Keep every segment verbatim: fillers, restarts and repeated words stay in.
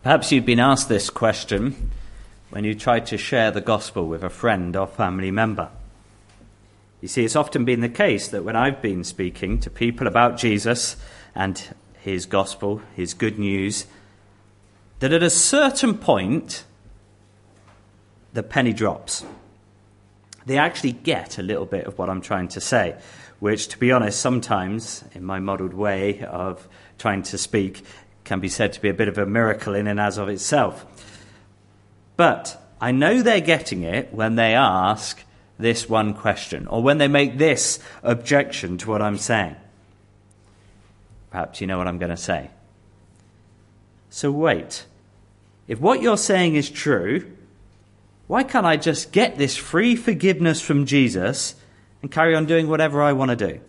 Perhaps you've been asked this question when you tried to share the gospel with a friend or family member. You see, it's often been the case that when I've been speaking to people about Jesus and his gospel, his good news, that at a certain point, the penny drops. They actually get a little bit of what I'm trying to say, which, to be honest, sometimes, in my modelled way of trying to speak, can be said to be a bit of a miracle in and as of itself. But I know they're getting it when they ask this one question, or when they make this objection to what I'm saying. Perhaps you know what I'm going to say. So wait, if what you're saying is true, why can't I just get this free forgiveness from Jesus and carry on doing whatever I want to do?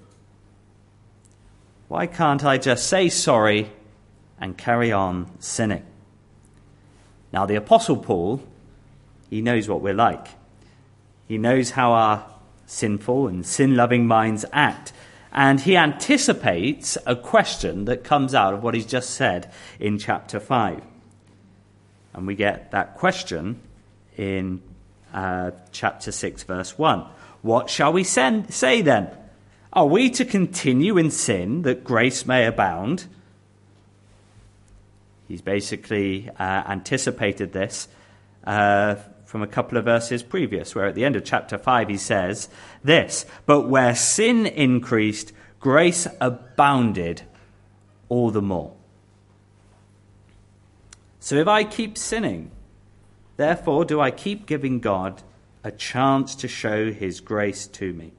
Why can't I just say sorry and carry on sinning? Now, the Apostle Paul, he knows what we're like. He knows how our sinful and sin-loving minds act. And he anticipates a question that comes out of what he's just said in chapter five. And we get that question in uh, chapter six, verse one. What shall we send, say then? Are we to continue in sin that grace may abound? He's basically uh, anticipated this uh, from a couple of verses previous, where at the end of chapter five he says this, but where sin increased, grace abounded all the more. So if I keep sinning, therefore do I keep giving God a chance to show his grace to me.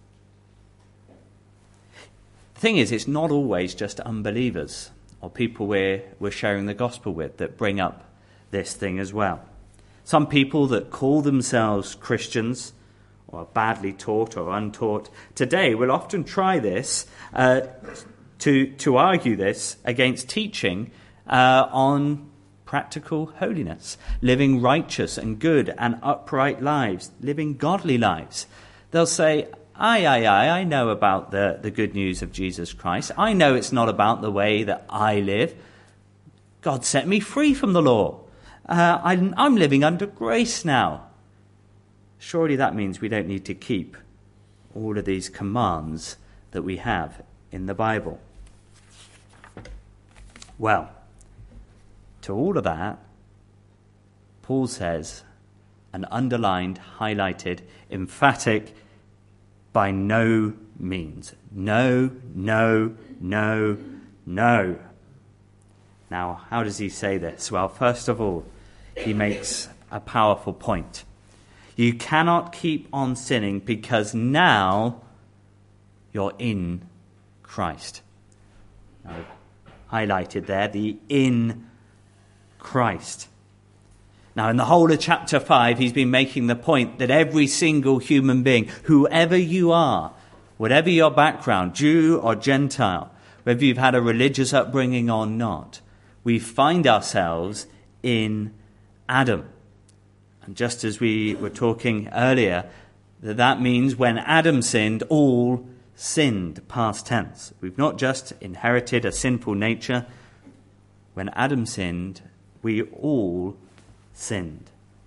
The thing is, it's not always just unbelievers or people we're, we're sharing the gospel with that bring up this thing as well. Some people that call themselves Christians, or are badly taught or untaught, today will often try this uh, to, to argue this against teaching uh, on practical holiness, living righteous and good and upright lives, living godly lives. They'll say, Aye, aye, aye, I know about the, the good news of Jesus Christ. I know it's not about the way that I live. God set me free from the law. Uh, I'm, I'm living under grace now. Surely that means we don't need to keep all of these commands that we have in the Bible. Well, to all of that, Paul says an underlined, highlighted, emphatic, by no means. No, no, no, no. Now, how does he say this? Well, first of all, he makes a powerful point. You cannot keep on sinning because now you're in Christ. Now, highlighted there, the in Christ. Now, in the whole of chapter five, he's been making the point that every single human being, whoever you are, whatever your background, Jew or Gentile, whether you've had a religious upbringing or not, we find ourselves in Adam. And just as we were talking earlier, that that means when Adam sinned, all sinned, past tense. We've not just inherited a sinful nature. When Adam sinned, we all sinned.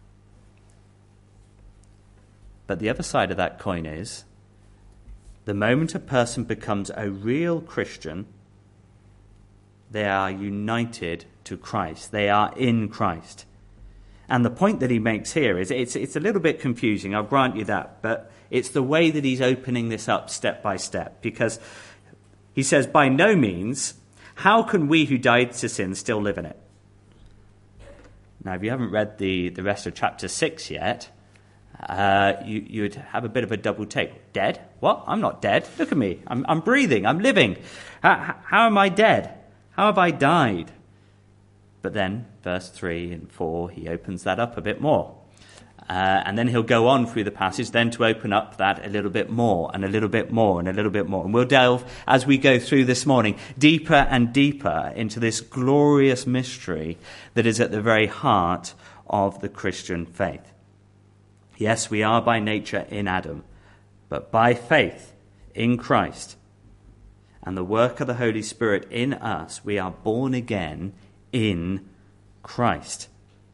But the other side of that coin is, the moment a person becomes a real Christian, they are united to Christ. They are in Christ. And the point that he makes here is, it's, it's a little bit confusing, I'll grant you that, but it's the way that he's opening this up step by step. Because he says, by no means, how can we who died to sin still live in it? Now, if you haven't read the, the rest of chapter six yet, uh, you, you'd have a bit of a double take. Dead? What? I'm not dead. Look at me. I'm, I'm breathing. I'm living. How, how am I dead? How have I died? But then, verse three and four, he opens that up a bit more. Uh, and then he'll go on through the passage then to open up that a little bit more and a little bit more and a little bit more. And we'll delve, as we go through this morning, deeper and deeper into this glorious mystery that is at the very heart of the Christian faith. Yes, we are by nature in Adam, but by faith in Christ and the work of the Holy Spirit in us, we are born again in Christ.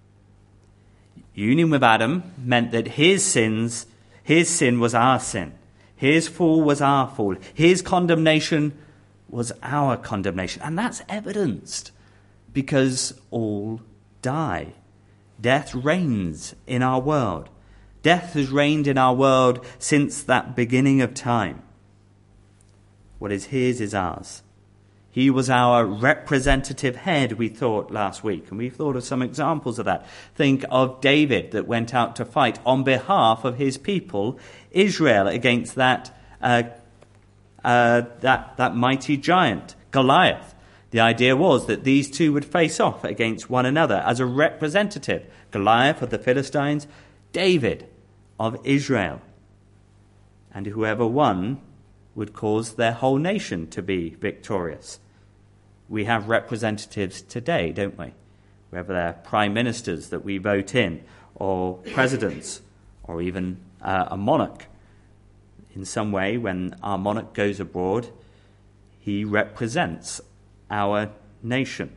Union with Adam meant that his sins, his sin was our sin. His fall was our fall. His condemnation was our condemnation. And that's evidenced because all die. Death reigns in our world. Death has reigned in our world since that beginning of time. What is his is ours. He was our representative head, we thought last week, and we've thought of some examples of that. Think of David that went out to fight on behalf of his people, Israel, against that uh, uh, that that mighty giant, Goliath. The idea was that these two would face off against one another as a representative. Goliath of the Philistines, David of Israel. And whoever won would cause their whole nation to be victorious. We have representatives today, don't we? Whether they're prime ministers that we vote in, or presidents, or even uh, a monarch. In some way, when our monarch goes abroad, he represents our nation.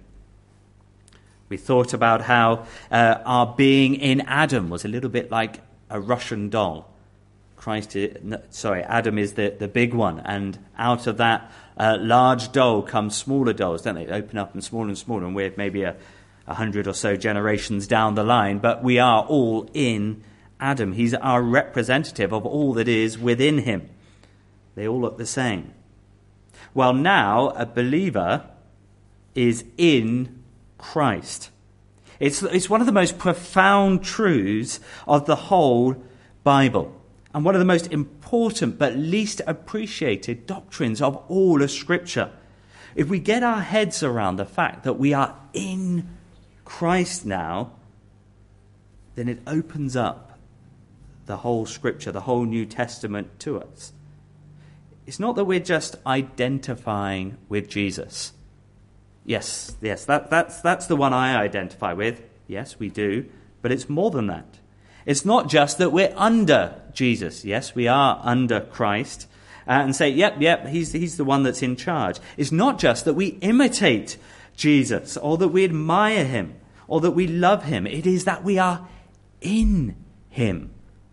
We thought about how uh, our being in Adam was a little bit like a Russian doll. Christ, is, no, sorry, Adam is the, the big one, and out of that uh, large doll come smaller dolls, don't they? They open up and smaller and smaller, and we're maybe a, a hundred or so generations down the line, but we are all in Adam. He's our representative of all that is within him. They all look the same. Well, now a believer is in Christ. It's, it's one of the most profound truths of the whole Bible. And one of the most important but least appreciated doctrines of all of Scripture. If we get our heads around the fact that we are in Christ now, then it opens up the whole Scripture, the whole New Testament to us. It's not that we're just identifying with Jesus. Yes, yes, that, that's, that's the one I identify with. Yes, we do. But it's more than that. It's not just that we're under Jesus. Yes, we are under Christ. Uh, and say, yep, yep, he's, he's the one that's in charge. It's not just that we imitate Jesus or that we admire him or that we love him. It is that we are in him.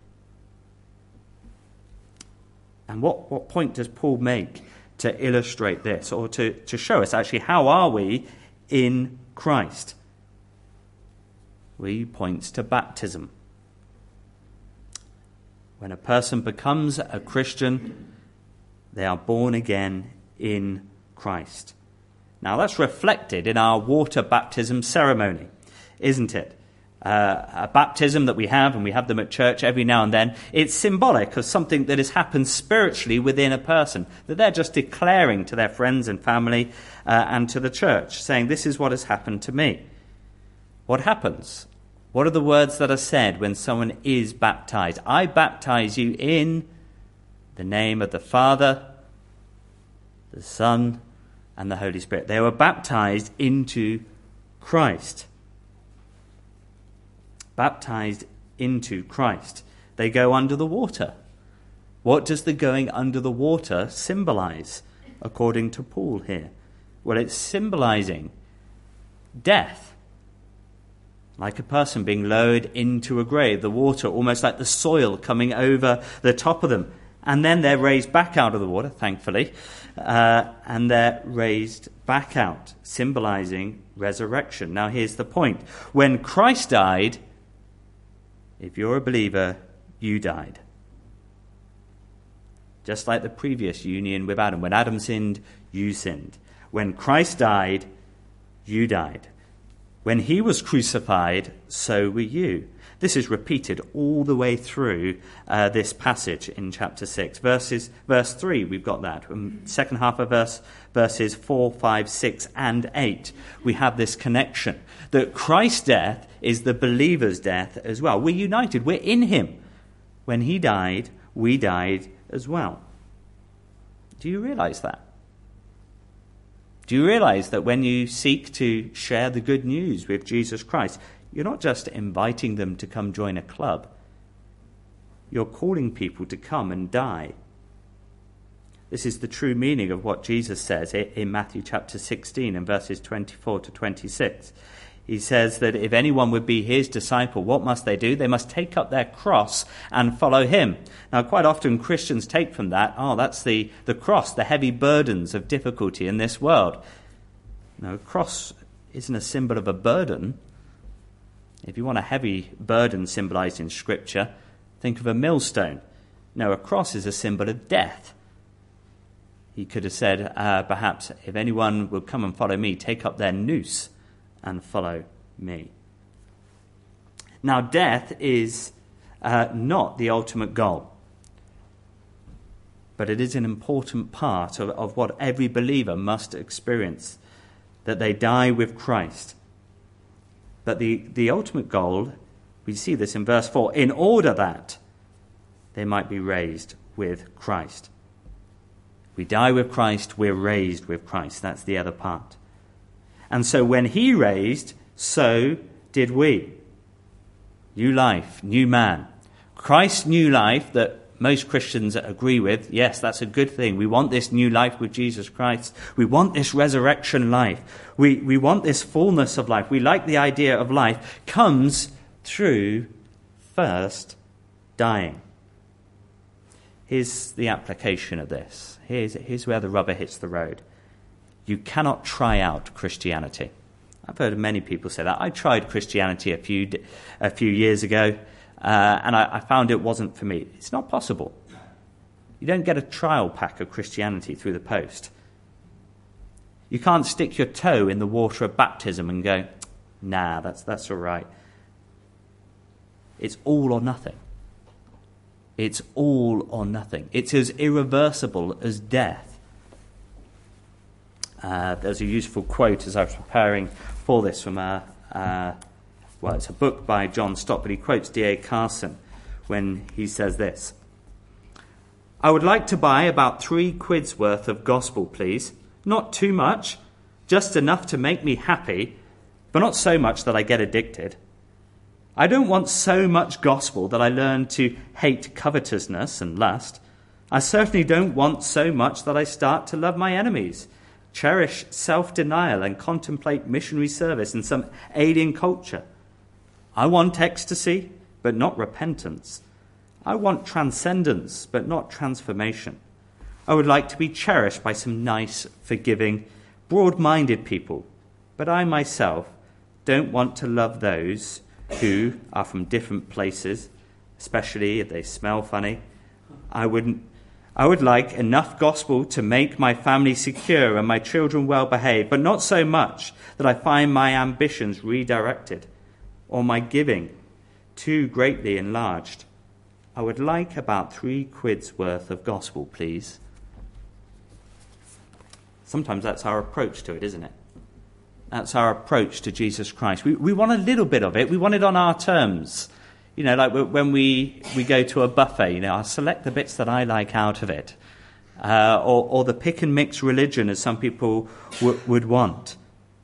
And what, what point does Paul make to illustrate this or to, to show us actually how are we in Christ? Well, he points to baptism. When a person becomes a Christian, they are born again in Christ. Now that's reflected in our water baptism ceremony, isn't it? Uh, a baptism that we have, and we have them at church every now and then, it's symbolic of something that has happened spiritually within a person, that they're just declaring to their friends and family uh, and to the church, saying, this is what has happened to me. What happens? What are the words that are said when someone is baptized? I baptize you in the name of the Father, the Son, and the Holy Spirit. They were baptized into Christ. Baptized into Christ. They go under the water. What does the going under the water symbolize, according to Paul here? Well, it's symbolizing death. Like a person being lowered into a grave, the water almost like the soil coming over the top of them. And then they're raised back out of the water, thankfully, uh, and they're raised back out, symbolizing resurrection. Now here's the point. When Christ died, if you're a believer, you died. Just like the previous union with Adam. When Adam sinned, you sinned. When Christ died, you died. When he was crucified, so were you. This is repeated all the way through uh, this passage in chapter six. Verses, verse three, we've got that. Um, second half of verse, verses four, five, six, and eight. We have this connection that Christ's death is the believer's death as well. We're united. We're in him. When he died, we died as well. Do you realize that? Do you realize that when you seek to share the good news with Jesus Christ, you're not just inviting them to come join a club. You're calling people to come and die. This is the true meaning of what Jesus says in Matthew chapter sixteen and verses twenty-four to twenty-six. He says that if anyone would be his disciple, what must they do? They must take up their cross and follow him. Now, quite often Christians take from that, oh, that's the, the cross, the heavy burdens of difficulty in this world. No, a cross isn't a symbol of a burden. If you want a heavy burden symbolized in Scripture, think of a millstone. No, a cross is a symbol of death. He could have said, uh, perhaps, if anyone will come and follow me, take up their noose and follow me. Now, death is uh, not the ultimate goal, but it is an important part of, of what every believer must experience, that they die with Christ. But the, the ultimate goal, we see this in verse four, in order that they might be raised with Christ. We die with Christ, we're raised with Christ. That's the other part. And so when he raised, so did we. New life, new man. Christ's new life that most Christians agree with, yes, that's a good thing. We want this new life with Jesus Christ. We want this resurrection life. We, we want this fullness of life. We like the idea of life. Comes through first dying. Here's the application of this. Here's, here's where the rubber hits the road. You cannot try out Christianity. I've heard many people say that. I tried Christianity a few a few years ago, uh, and I, I found it wasn't for me. It's not possible. You don't get a trial pack of Christianity through the post. You can't stick your toe in the water of baptism and go, nah, that's that's all right. It's all or nothing. It's all or nothing. It's as irreversible as death. Uh, there's a useful quote as I was preparing for this from a, uh, well, it's a book by John Stott, but he quotes D A Carson when he says this. I would like to buy about three quid's worth of gospel, please. Not too much, just enough to make me happy, but not so much that I get addicted. I don't want so much gospel that I learn to hate covetousness and lust. I certainly don't want so much that I start to love my enemies, cherish self-denial and contemplate missionary service in some alien culture. I want ecstasy, but not repentance. I want transcendence, but not transformation. I would like to be cherished by some nice, forgiving, broad-minded people, but I myself don't want to love those who are from different places, especially if they smell funny. I wouldn't I would like enough gospel to make my family secure and my children well behaved, but not so much that I find my ambitions redirected or my giving too greatly enlarged. I would like about three quid's worth of gospel, please. Sometimes that's our approach to it, isn't it? That's our approach to Jesus Christ. We, we want a little bit of it. We want it on our terms. You know, like when we, we go to a buffet, you know, I'll select the bits that I like out of it. Uh, or, or the pick and mix religion, as some people w- would want.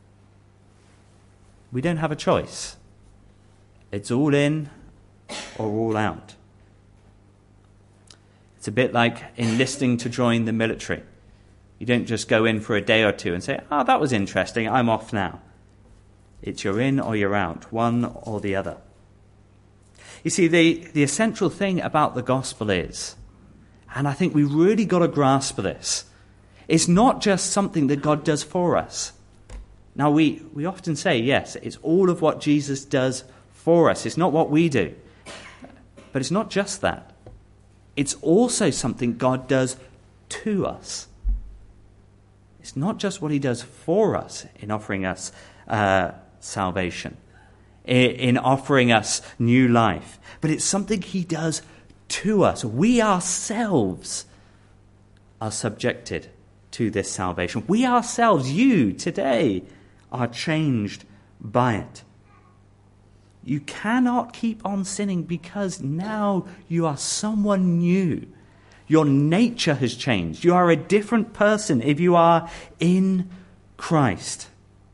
We don't have a choice. It's all in or all out. It's a bit like enlisting to join the military. You don't just go in for a day or two and say, oh, that was interesting, I'm off now. It's you're in or you're out, one or the other. You see, the, the essential thing about the gospel is, and I think we really got to grasp this, it's not just something that God does for us. Now, we, we often say, yes, it's all of what Jesus does for us. It's not what we do. But it's not just that. It's also something God does to us. It's not just what he does for us in offering us uh, salvation, in offering us new life, but it's something he does to us. We ourselves are subjected to this salvation. We ourselves, you today, are changed by it. You cannot keep on sinning because now you are someone new. Your nature has changed. You are a different person if you are in Christ.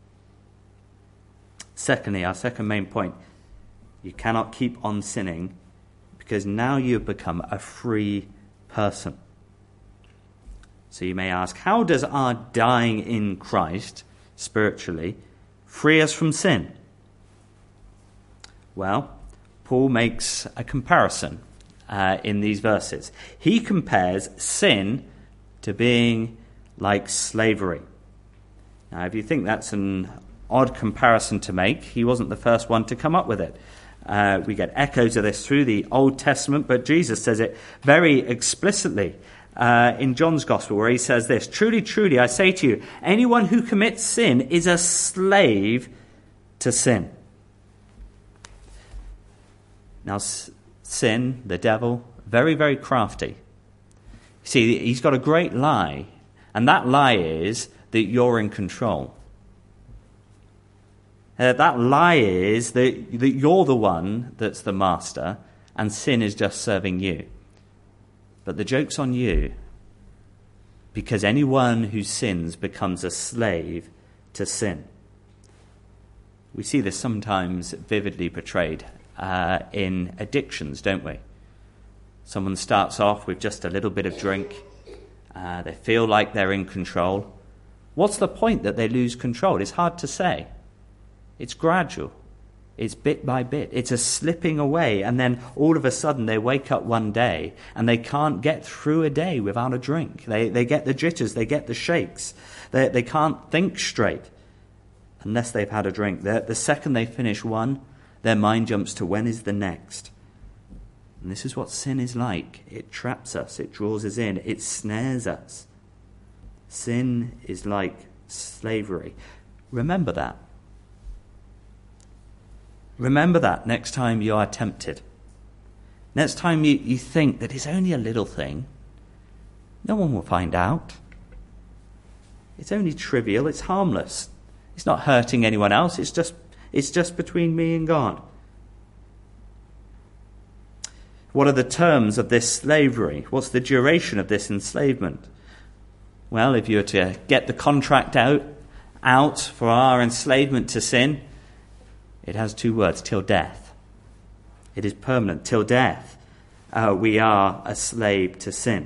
Secondly, our second main point, you cannot keep on sinning because now you have become a free person. So you may ask, how does our dying in Christ, spiritually, free us from sin? Well, Paul makes a comparison uh, in these verses. He compares sin to being like slavery. Now, if you think that's an odd comparison to make, he wasn't the first one to come up with it. Uh, we get echoes of this through the Old Testament, but Jesus says it very explicitly uh, in John's Gospel, where he says this: "Truly, truly, I say to you, anyone who commits sin is a slave to sin." Now, sin, the devil, very, very crafty. See, he's got a great lie, and that lie is that you're in control. Uh, that lie is that, that you're the one that's the master, and sin is just serving you. But the joke's on you, because anyone who sins becomes a slave to sin. We see this sometimes vividly portrayed uh, in addictions, don't we? Someone starts off with just a little bit of drink. Uh, they feel like they're in control. What's the point that they lose control? It's hard to say. It's gradual. It's bit by bit. It's a slipping away, and then all of a sudden they wake up one day and they can't get through a day without a drink. They they get the jitters, they get the shakes. They they can't think straight unless they've had a drink. The, the second they finish one, their mind jumps to when is the next. And this is what sin is like. It traps us, it draws us in, it snares us. Sin is like slavery. Remember that. Remember that next time you are tempted. Next time you, you think that it's only a little thing. No one will find out. It's only trivial, it's harmless. It's not hurting anyone else, it's just it's just between me and God. What are the terms of this slavery? What's the duration of this enslavement? Well, if you were to get the contract out, out for our enslavement to sin, it has two words: till death. It is permanent. Till death, uh, we are a slave to sin.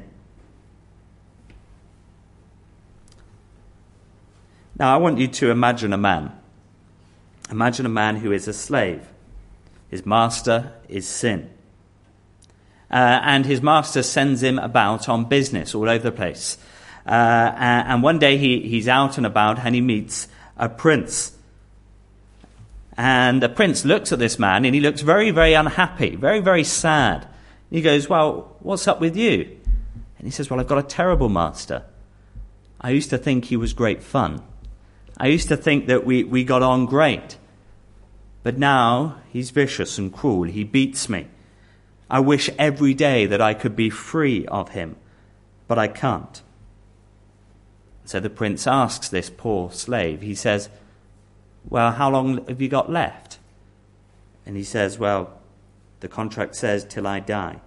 Now, I want you to imagine a man. Imagine a man who is a slave. His master is sin. Uh, and his master sends him about on business all over the place. Uh, and one day he, he's out and about and he meets a prince. And the prince looks at this man and he looks very, very unhappy, very, very sad. He goes, "Well, what's up with you?" And he says, "Well, I've got a terrible master. I used to think he was great fun. I used to think that we, we got on great. But now he's vicious and cruel. He beats me. I wish every day that I could be free of him, but I can't." So the prince asks this poor slave, he says, "Well, how long have you got left?" And he says, "Well, the contract says till I die."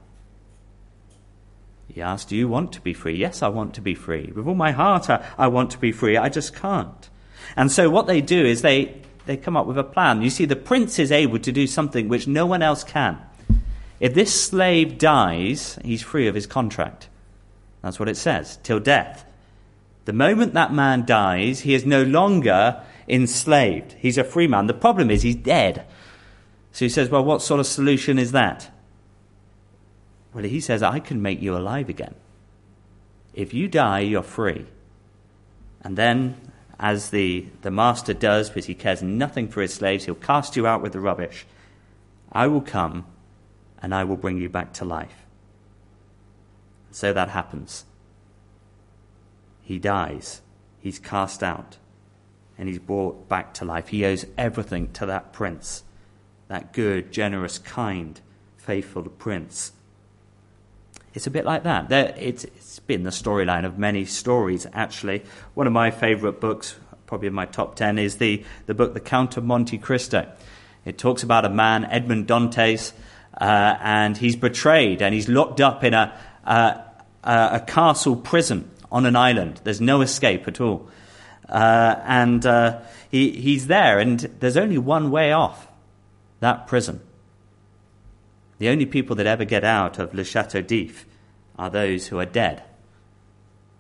He asks, "Do you want to be free?" "Yes, I want to be free. With all my heart, I, I want to be free. I just can't." And so what they do is they, they come up with a plan. You see, the prince is able to do something which no one else can. If this slave dies, he's free of his contract. That's what it says, till death. The moment that man dies, he is no longer enslaved. He's a free man. The problem is he's dead. So he says, "Well, what sort of solution is that?" Well, he says, "I can make you alive again. If you die, you're free." And then, as the, the master does, because he cares nothing for his slaves, he'll cast you out with the rubbish. "I will come and I will bring you back to life." So that happens. He dies. He's cast out. And he's brought back to life. He owes everything to that prince. That good, generous, kind, faithful prince. It's a bit like that. There, it's, it's been the storyline of many stories, actually. One of my favourite books, probably in my top ten, is the, the book The Count of Monte Cristo. It talks about a man, Edmond Dantes, uh, and he's betrayed, and he's locked up in a, uh, a castle prison on an island. There's no escape at all. Uh, and uh, he, he's there, and there's only one way off that prison. The only people that ever get out of Le Château d'If are those who are dead.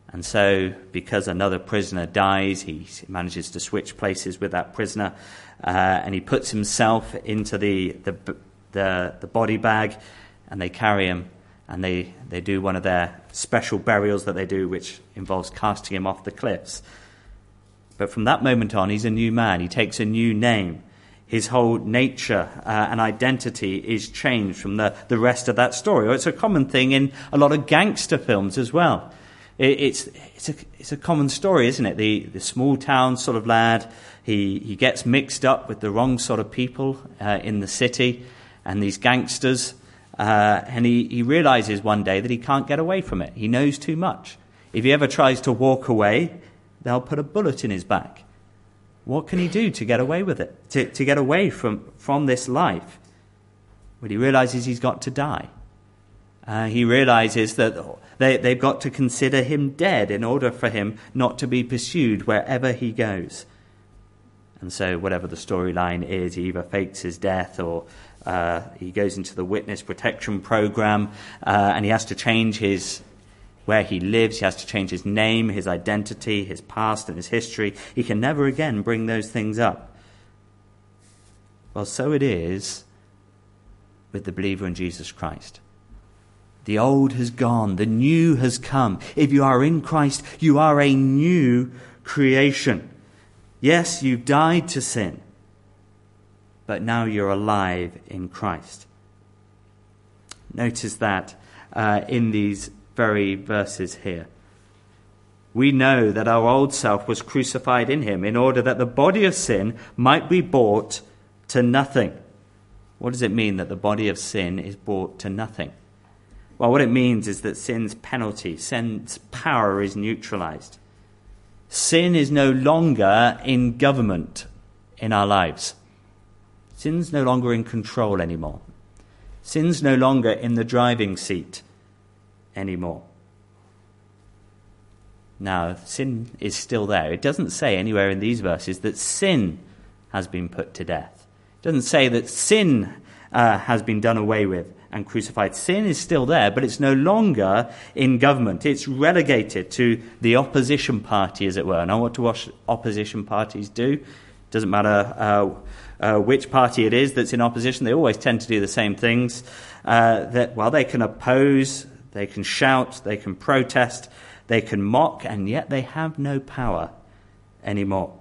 And so, because another prisoner dies, he manages to switch places with that prisoner, uh, and he puts himself into the, the the the body bag, and they carry him, and they, they do one of their special burials that they do, which involves casting him off the cliffs. But from that moment on, he's a new man. He takes a new name. His whole nature uh, and identity is changed from the, the rest of that story. Or it's a common thing in a lot of gangster films as well. It, it's it's a it's a common story, isn't it? The the small town sort of lad, he he gets mixed up with the wrong sort of people uh, in the city, and these gangsters, uh, and he, he realizes one day that he can't get away from it. He knows too much. If he ever tries to walk away, they'll put a bullet in his back. What can he do to get away with it? To, to get away from, from this life? Well, he realizes he's got to die. Uh, he realizes that they, they've got to consider him dead in order for him not to be pursued wherever he goes. And so whatever the storyline is, he either fakes his death or uh, he goes into the witness protection program, uh, and he has to change his where he lives. He has to change his name, his identity, his past and his history. He can never again bring those things up. Well, so it is with the believer in Jesus Christ. The old has gone, the new has come. If you are in Christ, you are a new creation. Yes, you died to sin, but now you're alive in Christ. Notice that uh, in these very verses here. We know that our old self was crucified in him in order that the body of sin might be brought to nothing. What does it mean that the body of sin is brought to nothing? Well, what it means is that sin's penalty, sin's power is neutralized. Sin is no longer in government in our lives. Sin's no longer in control anymore. Sin's no longer in the driving seat anymore. Now, sin is still there. It doesn't say anywhere in these verses that sin has been put to death. It doesn't say that sin uh, has been done away with and crucified. Sin is still there, but it's no longer in government. It's relegated to the opposition party, as it were. Now, what do opposition parties do? It doesn't matter uh, uh, which party it is that's in opposition. They always tend to do the same things. Uh, that, well, they can oppose, they can shout, they can protest, they can mock, and yet they have no power anymore.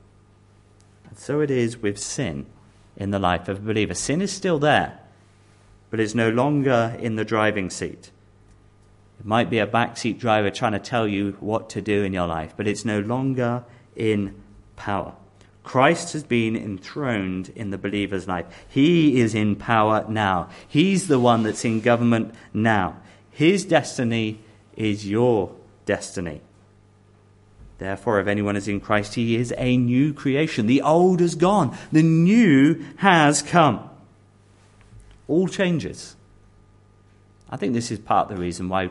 And so it is with sin in the life of a believer. Sin is still there, but is no longer in the driving seat. It might be a backseat driver trying to tell you what to do in your life, but it's no longer in power. Christ has been enthroned in the believer's life. He is in power now. He's the one that's in government now. His destiny is your destiny. Therefore, if anyone is in Christ, he is a new creation. The old is gone. The new has come. All changes. I think this is part of the reason why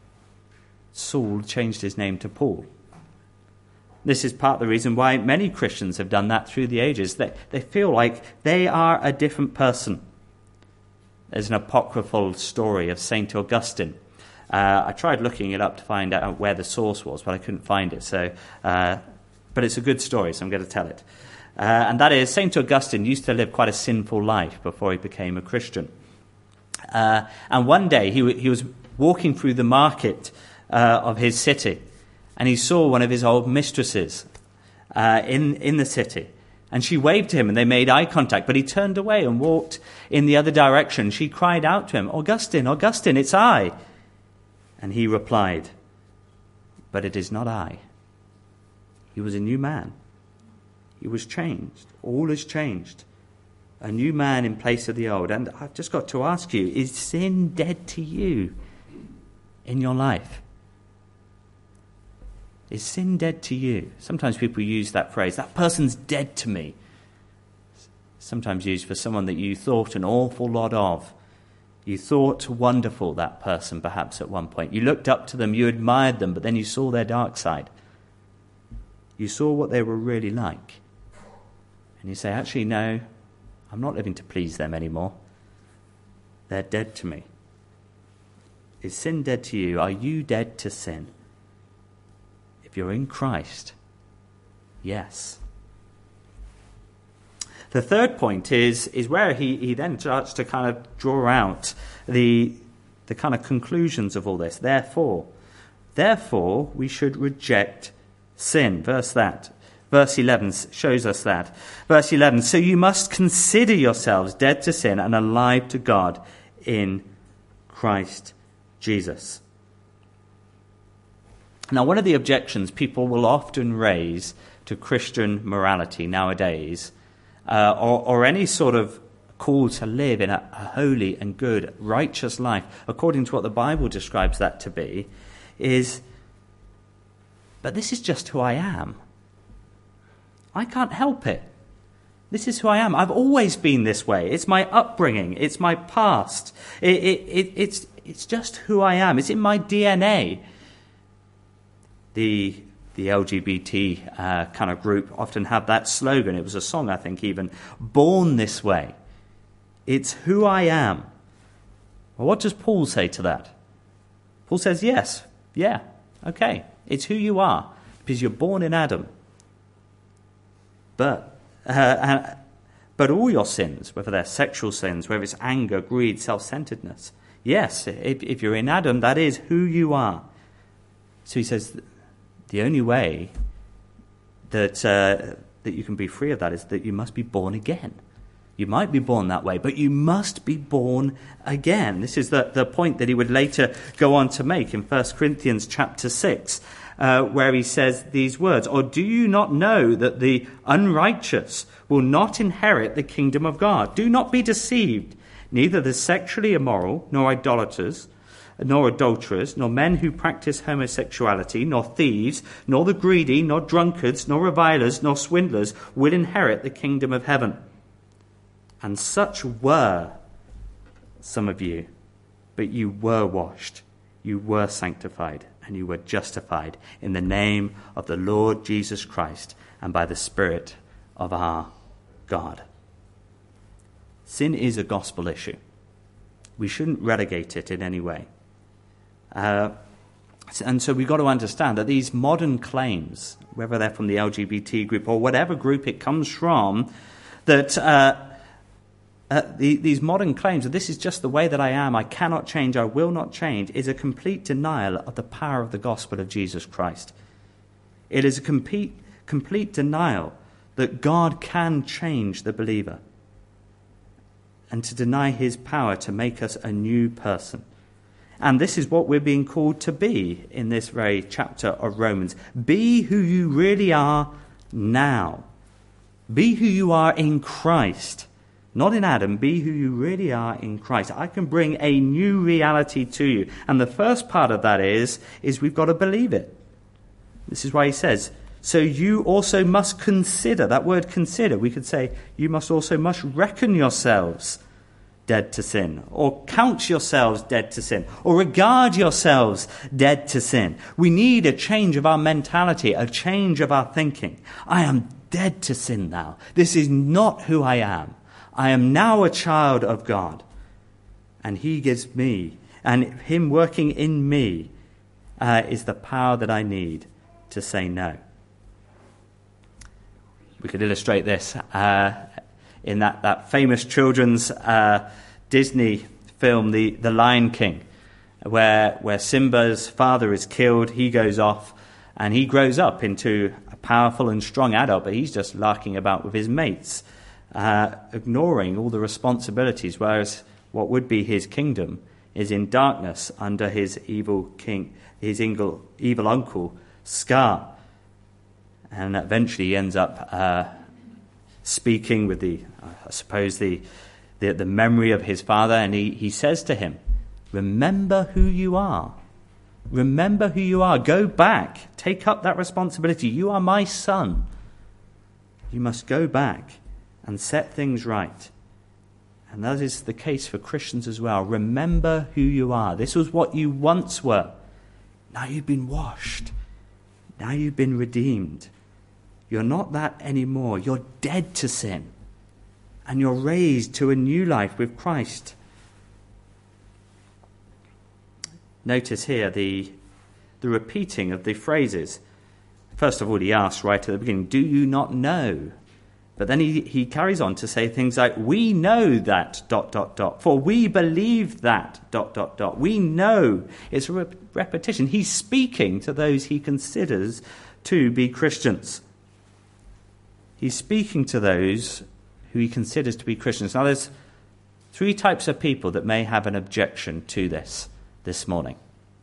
Saul changed his name to Paul. This is part of the reason why many Christians have done that through the ages. They, they feel like they are a different person. There's an apocryphal story of Saint Augustine. Uh, I tried looking it up to find out where the source was, but I couldn't find it. So, uh, but it's a good story, so I'm going to tell it. Uh, and that is, Saint Augustine used to live quite a sinful life before he became a Christian. Uh, and one day he, w- he was walking through the market uh, of his city, and he saw one of his old mistresses uh, in, in the city. And she waved to him, and they made eye contact, but he turned away and walked in the other direction. She cried out to him, "Augustine, Augustine, it's I." And he replied, "But it is not I." He was a new man. He was changed. All has changed. A new man in place of the old. And I've just got to ask you, is sin dead to you in your life? Is sin dead to you? Sometimes people use that phrase, "that person's dead to me." Sometimes used for someone that you thought an awful lot of. You thought wonderful, that person, perhaps at one point. You looked up to them, you admired them, but then you saw their dark side. You saw what they were really like. And you say, actually, no, I'm not living to please them anymore. They're dead to me. Is sin dead to you? Are you dead to sin? If you're in Christ, yes. The third point is, is where he, he then starts to kind of draw out the, the kind of conclusions of all this. Therefore, therefore we should reject sin. Verse that. Verse eleven shows us that. Verse eleven, so you must consider yourselves dead to sin and alive to God in Christ Jesus. Now, one of the objections people will often raise to Christian morality nowadays, uh, or, or any sort of call to live in a, a holy and good, righteous life, according to what the Bible describes that to be, is, but this is just who I am. I can't help it. This is who I am. I've always been this way. It's my upbringing. It's my past. It, it, it, it's, it's just who I am. It's in my D N A. The, the L G B T uh, kind of group often have that slogan. It was a song, I think, even. Born this way. It's who I am. Well, what does Paul say to that? Paul says, yes, yeah, okay. It's who you are because you're born in Adam. But uh, but all your sins, whether they're sexual sins, whether it's anger, greed, self-centeredness, yes, if, if you're in Adam, that is who you are. So he says the only way that uh, that you can be free of that is that you must be born again. You might be born that way, but you must be born again. This is the, the point that he would later go on to make in First Corinthians chapter six. Uh, where he says these words, or do you not know that the unrighteous will not inherit the kingdom of God? Do not be deceived. Neither the sexually immoral, nor idolaters, nor adulterers, nor men who practice homosexuality, nor thieves, nor the greedy, nor drunkards, nor revilers, nor swindlers will inherit the kingdom of heaven. And such were some of you, but you were washed, you were sanctified, and you were justified in the name of the Lord Jesus Christ and by the Spirit of our God. Sin is a gospel issue. We shouldn't relegate it in any way. Uh, and so we've got to understand that these modern claims, whether they're from the L G B T group or whatever group it comes from, that uh, Uh, the, these modern claims that this is just the way that I am, I cannot change, I will not change, is a complete denial of the power of the gospel of Jesus Christ. It is a complete, complete denial that God can change the believer and to deny his power to make us a new person. And this is what we're being called to be in this very chapter of Romans. Be who you really are now. Be who you are in Christ. Not in Adam, be who you really are in Christ. I can bring a new reality to you. And the first part of that is, is we've got to believe it. This is why he says, so you also must consider. That word consider, we could say, you must also must reckon yourselves dead to sin, or count yourselves dead to sin, or regard yourselves dead to sin. We need a change of our mentality, a change of our thinking. I am dead to sin now. This is not who I am. I am now a child of God, and he gives me, and him working in me uh, is the power that I need to say no. We could illustrate this uh, in that, that famous children's uh, Disney film, the, the Lion King, where, where Simba's father is killed, he goes off, and he grows up into a powerful and strong adult, but he's just larking about with his mates. Uh, ignoring all the responsibilities, whereas what would be his kingdom is in darkness under his evil king, his evil, evil uncle, Scar. And eventually he ends up uh, speaking with the, I suppose, the, the the memory of his father, and he, he says to him, remember who you are. Remember who you are. Go back. Take up that responsibility. You are my son. You must go back and set things right. And that is the case for Christians as well. Remember who you are. This was what you once were. Now you've been washed. Now you've been redeemed. You're not that anymore. You're dead to sin. And you're raised to a new life with Christ. Notice here the, the repeating of the phrases. First of all, he asks right at the beginning, do you not know? But then he, he carries on to say things like, we know that, dot, dot, dot, for we believe that, dot, dot, dot. We know. It's a rep- repetition. He's speaking to those he considers to be Christians. He's speaking to those who he considers to be Christians. Now, there's three types of people that may have an objection to this this morning.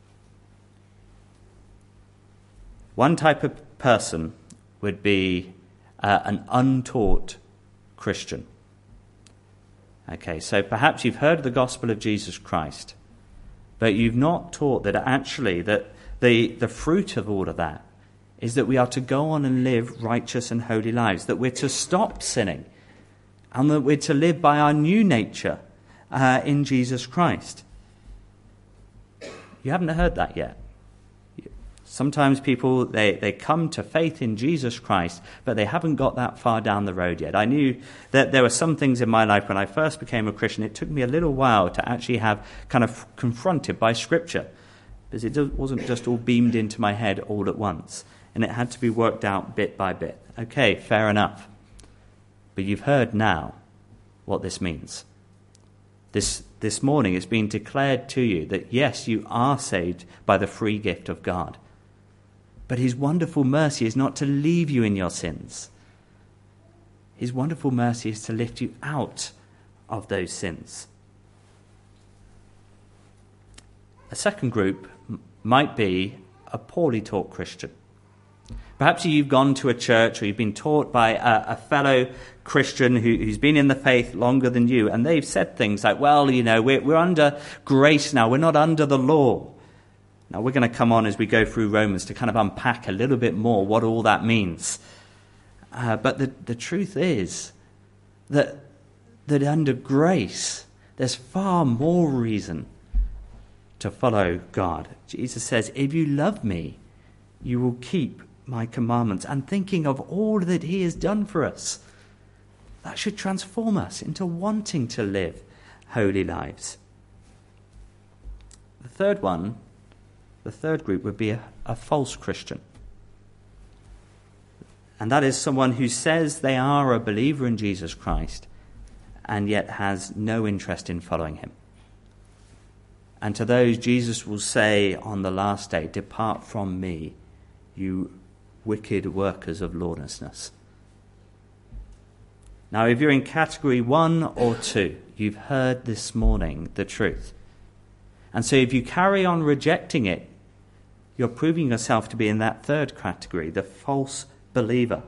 One type of person would be uh, an untaught Christian. Okay, so perhaps you've heard the gospel of Jesus Christ, but you've not taught that actually that the, the fruit of all of that is that we are to go on and live righteous and holy lives, that we're to stop sinning, and that we're to live by our new nature uh, in Jesus Christ. You haven't heard that yet. Sometimes people, they, they come to faith in Jesus Christ, but they haven't got that far down the road yet. I knew that there were some things in my life when I first became a Christian. It took me a little while to actually have kind of confronted by Scripture, because it wasn't just all beamed into my head all at once. And it had to be worked out bit by bit. Okay, fair enough. But you've heard now what this means. This, this morning it's been declared to you that yes, you are saved by the free gift of God. But his wonderful mercy is not to leave you in your sins. His wonderful mercy is to lift you out of those sins. A second group might be a poorly taught Christian. Perhaps you've gone to a church or you've been taught by a, a fellow Christian who, who's been in the faith longer than you, and they've said things like, well, you know, we're, we're under grace now, we're not under the law. Now, we're going to come on as we go through Romans to kind of unpack a little bit more what all that means. Uh, but the, the truth is that, that under grace, there's far more reason to follow God. Jesus says, if you love me, you will keep my commandments. And thinking of all that he has done for us, that should transform us into wanting to live holy lives. The third one, the third group would be a, a false Christian. And that is someone who says they are a believer in Jesus Christ and yet has no interest in following him. And to those, Jesus will say on the last day, depart from me, you wicked workers of lawlessness. Now, if you're in category one or two, you've heard this morning the truth. And so if you carry on rejecting it, you're proving yourself to be in that third category, the false believer.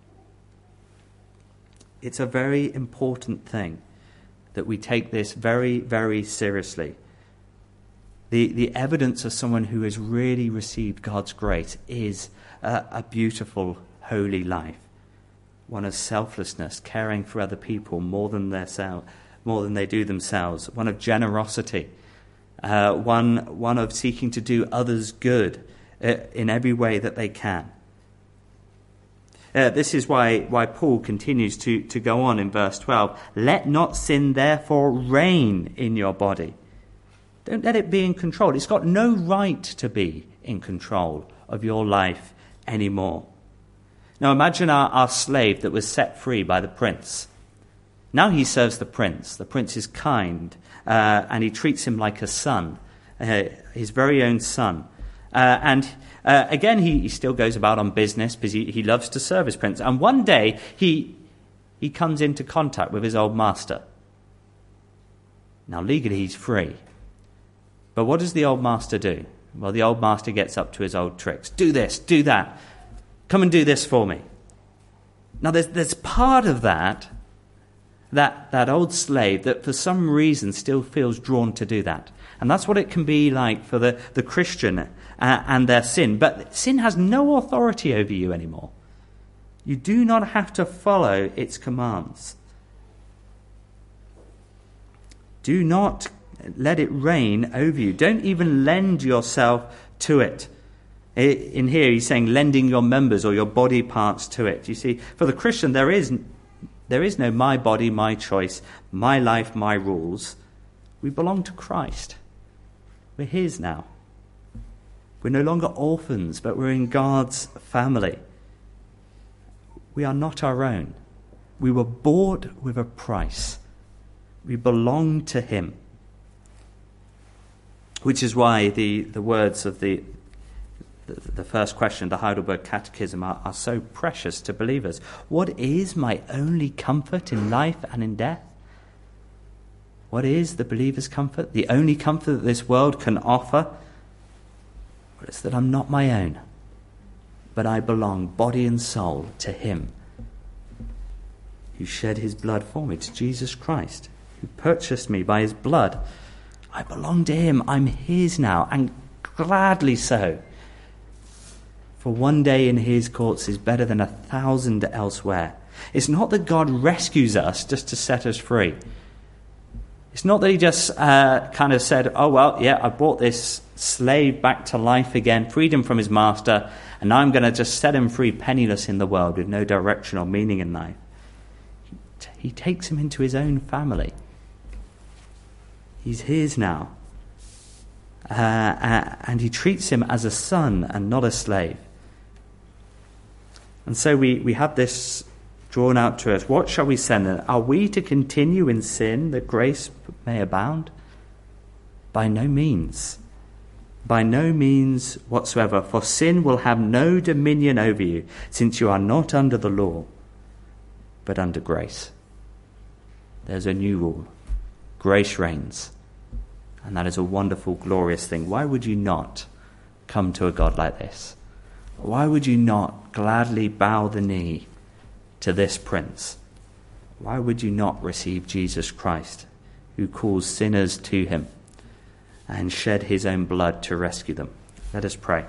It's a very important thing that we take this very, very seriously. The, the evidence of someone who has really received God's grace is a, a beautiful, holy life. One of selflessness, caring for other people more than their self, more than they do themselves. One of generosity. Uh, one, one of seeking to do others good uh, in every way that they can. Uh, this is why, why Paul continues to, to go on in verse twelve. Let not sin therefore reign in your body. Don't let it be in control. It's got no right to be in control of your life anymore. Now imagine our, our slave that was set free by the prince. Now he serves the prince. The prince is kind, uh, and he treats him like a son, uh, his very own son. Uh, and uh, again, he, he still goes about on business because he, he loves to serve his prince. And one day, he he comes into contact with his old master. Now legally, he's free. But what does the old master do? Well, the old master gets up to his old tricks. Do this, do that. Come and do this for me. Now, there's there's part of that, that, that old slave that for some reason still feels drawn to do that. And that's what it can be like for the, the Christian uh, and their sin. But sin has no authority over you anymore. You do not have to follow its commands. Do not let it reign over you. Don't even lend yourself to it. In here, he's saying lending your members or your body parts to it. You see, for the Christian, there is there is no my body, my choice, my life, my rules. We belong to Christ. We're his now. We're no longer orphans, but we're in God's family. We are not our own. We were bought with a price. We belong to him. Which is why the, the words of the, the, the first question, the Heidelberg Catechism, are, are so precious to believers. What is my only comfort in life and in death? What is the believer's comfort? The only comfort that this world can offer? Well, it's that I'm not my own, but I belong, body and soul, to him who shed his blood for me, to Jesus Christ, who purchased me by his blood. I belong to him. I'm his now, and gladly so. For one day in his courts is better than a thousand elsewhere. It's not that God rescues us just to set us free. It's not that he just uh, kind of said, oh, well, yeah, I brought this slave back to life again, freed him from his master, and now I'm going to just set him free penniless in the world with no direction or meaning in life. He takes him into his own family. He's his now. Uh, uh, and he treats him as a son and not a slave. And so we, we have this drawn out to us. What shall we send? Are we to continue in sin that grace may abound? By no means. By no means whatsoever. For sin will have no dominion over you, since you are not under the law, but under grace. There's a new rule. Grace reigns. And that is a wonderful, glorious thing. Why would you not come to a God like this? Why would you not gladly bow the knee to this prince? Why would you not receive Jesus Christ, who calls sinners to him and shed his own blood to rescue them? Let us pray.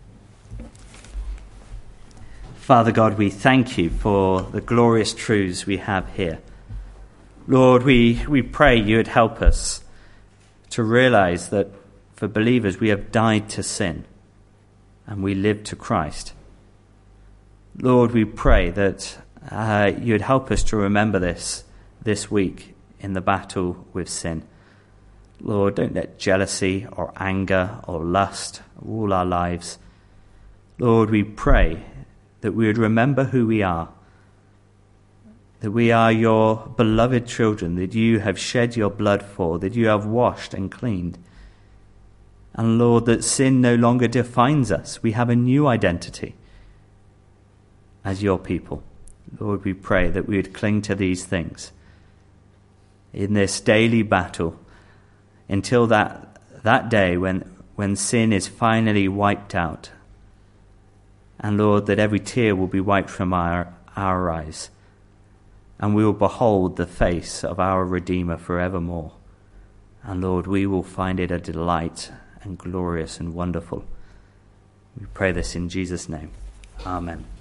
Father God, we thank you for the glorious truths we have here. Lord, we, we pray you would help us to realize that for believers we have died to sin and we live to Christ. Lord, we pray that uh, you would help us to remember this this week in the battle with sin. Lord, don't let jealousy or anger or lust rule our lives. Lord, we pray that we would remember who we are, that we are your beloved children, that you have shed your blood for, that you have washed and cleaned. And Lord, that sin no longer defines us. We have a new identity as your people. Lord, we pray that we would cling to these things in this daily battle until that, that day when, when sin is finally wiped out. And Lord, that every tear will be wiped from our, our eyes, and we will behold the face of our Redeemer forevermore. And Lord, we will find it a delight and glorious and wonderful. We pray this in Jesus' name. Amen.